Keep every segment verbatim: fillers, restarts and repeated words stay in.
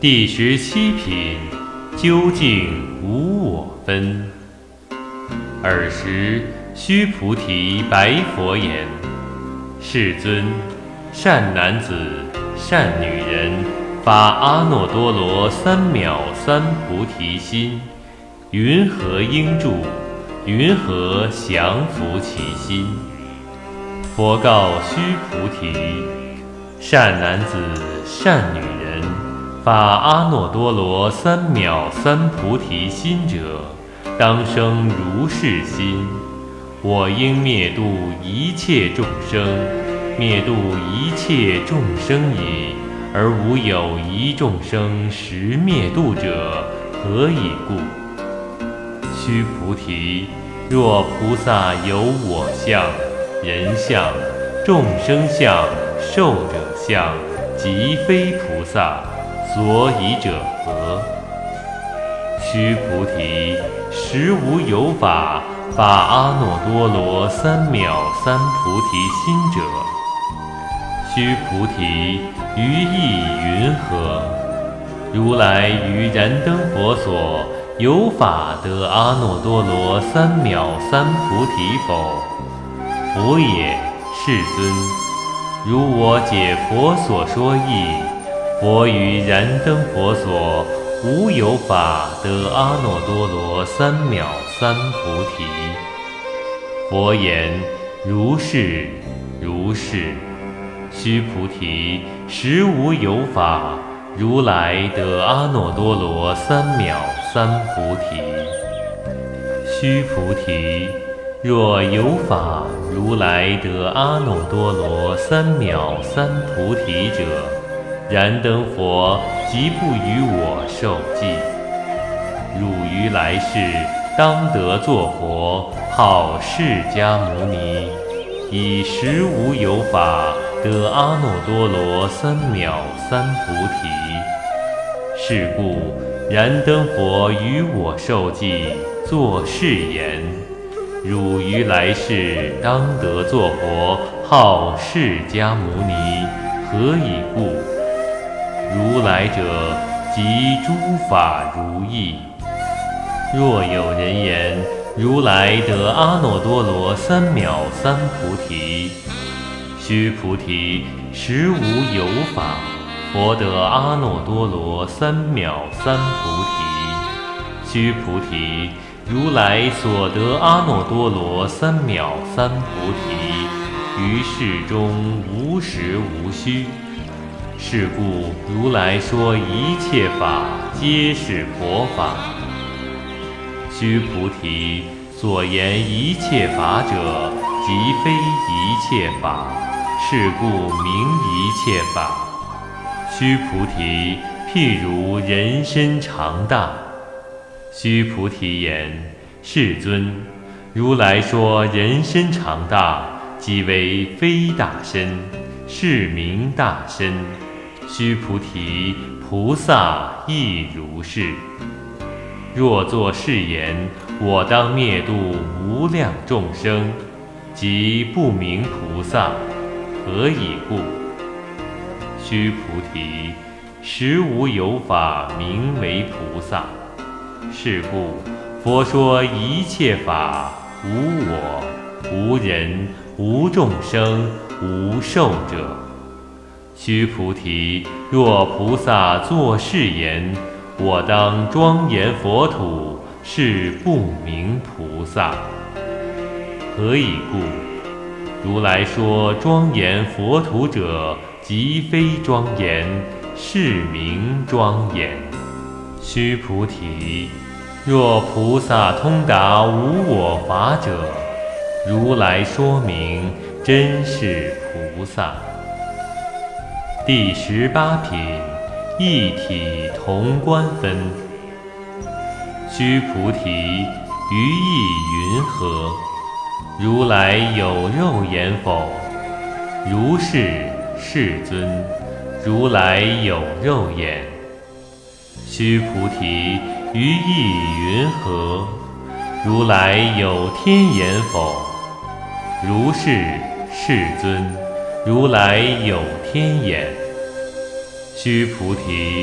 第十七品，究竟无我分。尔时，须菩提白佛言：世尊，善男子、善女人，发阿耨多罗三藐三菩提心，云何应住？云何降伏其心？佛告须菩提：善男子、善女人，发阿耨多罗三藐三菩提心者，当生如是心：我应灭度一切众生，灭度一切众生矣，而无有一众生实灭度者，何以故？须菩提，若菩萨有我相、人相、众生相、寿者相，即非菩萨，所以者何？须菩提，实无有法发阿耨多罗三藐三菩提心者。须菩提，于意云何？如来于燃灯佛所有法得阿耨多罗三藐三菩提否？佛也，世尊。如我解佛所说义，佛于燃灯佛所无有法得阿耨多罗三藐三菩提。佛言：如是，如是。须菩提，实无有法如来得阿耨多罗三藐三菩提。须菩提，若有法如来得阿耨多罗三藐三菩提者，燃灯佛即不与我受记。汝于来世当得作佛，号释迦牟尼，以实无有法得阿耨多罗三藐三菩提。是故燃灯佛与我受记，作是言：汝于来世当得作佛，号释迦牟尼，何以故？如来者，即诸法如意。若有人言：如来得阿耨多罗三藐三菩提，须菩提，实无有法佛得阿耨多罗三藐三菩提。须菩提，如来所得阿耨多罗三藐三菩提，于世中无实无虚。是故如来说一切法皆是佛法。须菩提，所言一切法者，即非一切法，是故名一切法。须菩提，譬如人身长大。须菩提言：世尊，如来说人身长大，即为非大身，是名大身。须菩提，菩萨亦如是。若作是言：我当灭度无量众生，即不名菩萨，何以故？须菩提，实无有法名为菩萨。是故佛说一切法无我、无人、无众生、无寿者。须菩提，若菩萨作是言：我当庄严佛土，是不名菩萨。何以故？如来说庄严佛土者，即非庄严，是名庄严。须菩提，若菩萨通达无我法者，如来说明真是菩萨。第十八品，一体同观分。须菩提，于意云何？如来有肉眼否？如是，世尊。如来有肉眼。须菩提，于意云何？如来有天眼否？如是，世尊。如来有天眼。须菩提，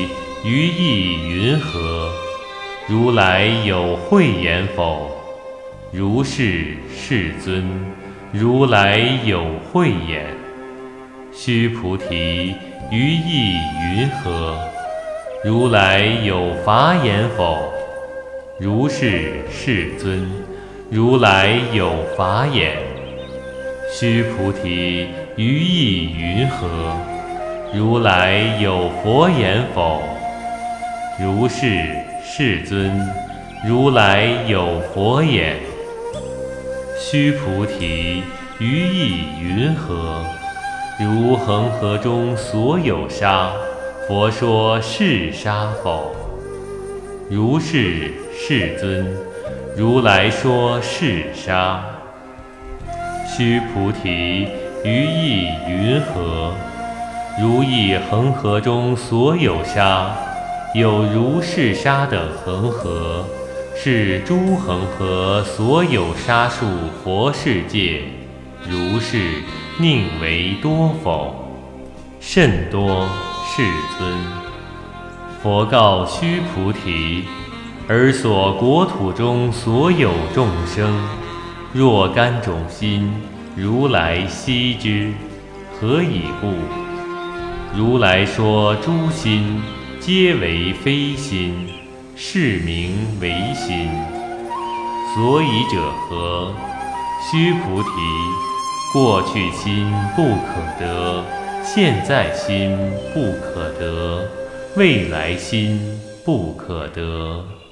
于意云何？如来有慧眼否？如是，世尊，如来有慧眼。须菩提，于意云何？如来有法眼否？如是，世尊，如来有法眼。须菩提，于意云何？如来有佛眼否？如是，世尊，如来有佛眼。须菩提，于意云何？如恒河中所有沙，佛说是沙否？如是，世尊，如来说是沙。须菩提，于意云何？如意恒河中所有沙，有如是沙等恒河，是诸恒河所有沙数佛世界，如是宁为多否？甚多，世尊。佛告须菩提：尔所国土中所有众生，若干种心，如来悉知。何以故？如来说诸心，皆为非心，是名为心。所以者何？须菩提，过去心不可得，现在心不可得，未来心不可得。